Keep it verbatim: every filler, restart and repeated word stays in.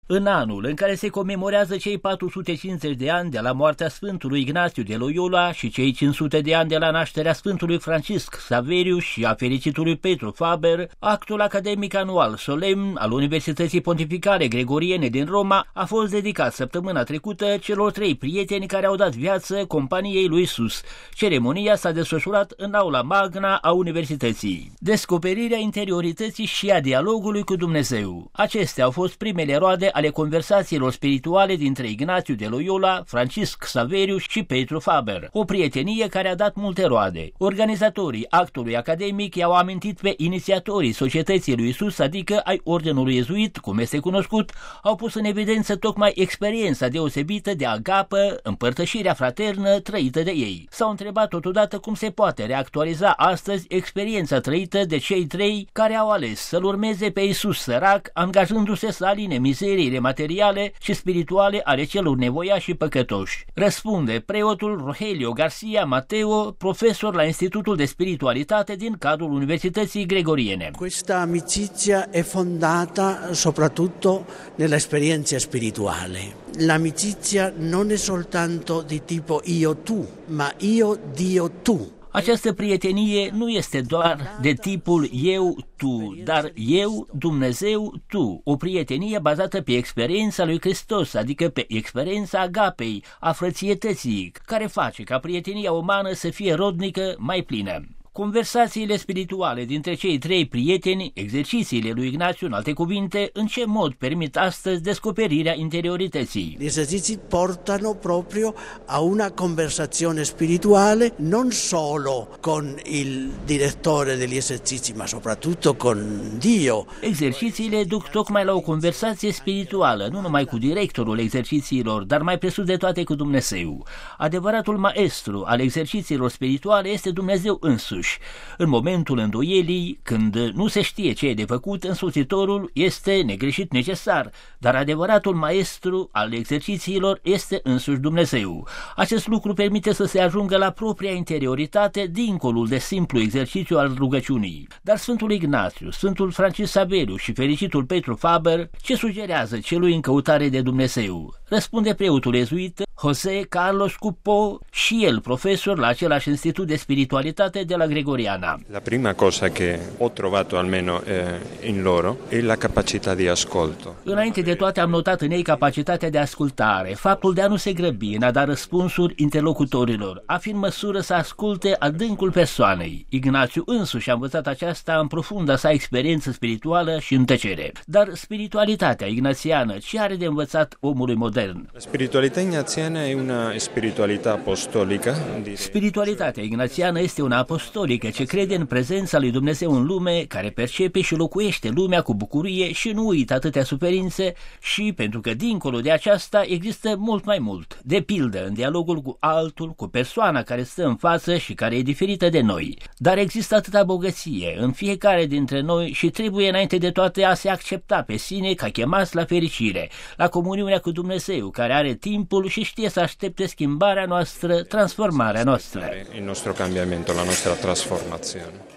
În anul în care se comemorează cei patru sute cincizeci de ani de la moartea Sfântului Ignațiu de Loyola și cei cinci sute de ani de la nașterea Sfântului Francisc Xaverius și a fericitului Petru Faber, actul academic anual solemn al Universității Pontificale Gregoriene din Roma a fost dedicat săptămâna trecută celor trei prieteni care au dat viață companiei lui Isus. Ceremonia s-a desfășurat în aula magna a Universității. Descoperirea interiorității și a dialogului cu Dumnezeu. Acestea au fost primele roade ale conversațiilor spirituale dintre Ignațiu de Loyola, Francisc Xaverius și Petru Faber. O prietenie care a dat multe roade. Organizatorii actului academic i-au amintit pe inițiatorii Societății lui Isus, adică ai Ordinului Iezuit, cum este cunoscut, au pus în evidență tocmai experiența deosebită de agapă, împărtășirea fraternă trăită de ei. S-au întrebat totodată cum se poate reactualiza astăzi experiența trăită de cei trei care au ales să-L urmeze pe Isus sărac, angajându-se să aline mizeriile materiale și spirituale ale celor nevoiași și păcătoși. Răspunde preotul Rogelio Garcia Mateo, profesor la Institutul de Spiritualitate din cadrul Universității Gregoriene. Questa amicizia è fondata soprattutto nell'esperienza spirituale. L'amicizia non è soltanto di tipo io tu, ma io Dio tu. Această prietenie nu este doar de tipul eu-tu, dar eu, Dumnezeu, tu. O prietenie bazată pe experiența lui Hristos, adică pe experiența agapei, a frățietății, care face ca prietenia umană să fie rodnică, mai plină. Conversațiile spirituale dintre cei trei prieteni, exercițiile lui Ignațiu, în alte cuvinte, în ce mod permit astăzi descoperirea interiorității. Gli esercizi portano proprio a una conversazione spirituale non solo con il direttore degli esercizi, ma soprattutto con Dio. Exercițiile duc tocmai la o conversație spirituală, nu numai cu directorul exercițiilor, dar mai presus de toate cu Dumnezeu. Adevăratul maestru al exercițiilor spirituale este Dumnezeu însuși. În momentul îndoielii, când nu se știe ce e de făcut, însoțitorul este negreșit necesar, dar adevăratul maestru al exercițiilor este însuși Dumnezeu. Acest lucru permite să se ajungă la propria interioritate, dincolo de simplu exercițiu al rugăciunii. Dar Sfântul Ignațiu, Sfântul Francisc Xaverius și fericitul Petru Faber, ce sugerează celui în căutare de Dumnezeu? Răspunde preotul iezuit José Carlos Cupo, și el profesor la același Institut de Spiritualitate de la Gregoriana. La prima cosa che ho trovato almeno eh, in loro è la capacità di ascolto. Înainte de toate am notat în ei capacitatea de ascultare, faptul de a nu se grăbi în a da răspunsuri interlocutorilor, a fi în măsură să asculte adâncul persoanei. Ignațiu însuși a învățat aceasta în profunda sa experiență spirituală și în tăcere. Dar spiritualitatea ignațiană, ce are de învățat omului modern? La spiritualità ignaziana è una spiritualità apostolica. Spiritualitatea ignațiană este una apostolică ce crede în prezența lui Dumnezeu în lume, care percepe și locuiește lumea cu bucurie și nu uită atâtea suferințe și, pentru că dincolo de aceasta există mult mai mult, de pildă în dialogul cu altul, cu persoana care stă în față și care e diferită de noi. Dar există atâta bogăție în fiecare dintre noi și trebuie înainte de toate a se accepta pe sine ca chemați la fericire, la comuniunea cu Dumnezeu, care are timpul și știe să aștepte schimbarea noastră, transformarea noastră. Il nostro cambiamento, la nostra trasformazione.